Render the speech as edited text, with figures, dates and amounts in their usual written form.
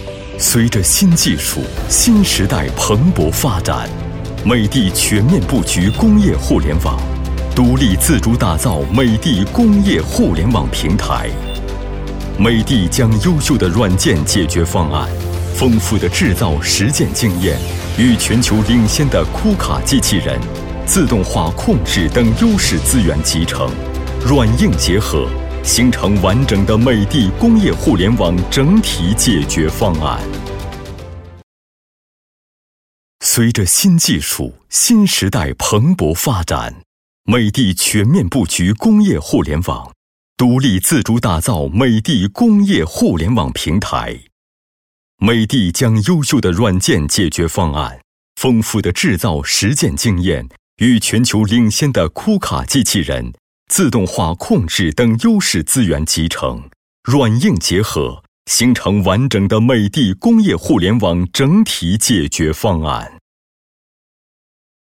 随着新技术、新时代蓬勃发展，美的全面布局工业互联网，独立自主打造美的工业互联网平台。美的将优秀的软件解决方案、丰富的制造实践经验与全球领先的库卡机器人、自动化控制等优势资源集成，软硬结合，形成完整的美的工业互联网整体解决方案。随着新技术、新时代蓬勃发展，美的全面布局工业互联网，独立自主打造美的工业互联网平台。美的将优秀的软件解决方案、丰富的制造实践经验与全球领先的库卡机器人、自动化控制等优势资源集成，软硬结合，形成完整的美的工业互联网整体解决方案。